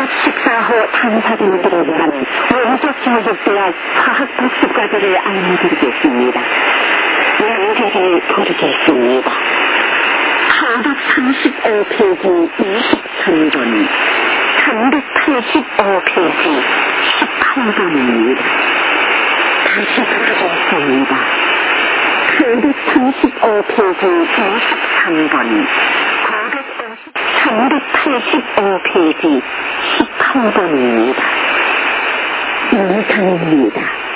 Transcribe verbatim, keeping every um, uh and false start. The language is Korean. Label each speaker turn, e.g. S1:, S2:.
S1: 십사 호 탐사진들에 대한 원격 교육대학 화학복습과제를 알려드리겠습니다. 명제를 부르겠습니다. 사백삼십오 페이지 이십삼 번, 삼백팔십오 페이지 십팔 번입니다. 다시 부르겠습니다. 사백삼십오 페이지 이십삼 번, 삼백팔십오 페이지 십팔 번입니다. 이상입니다.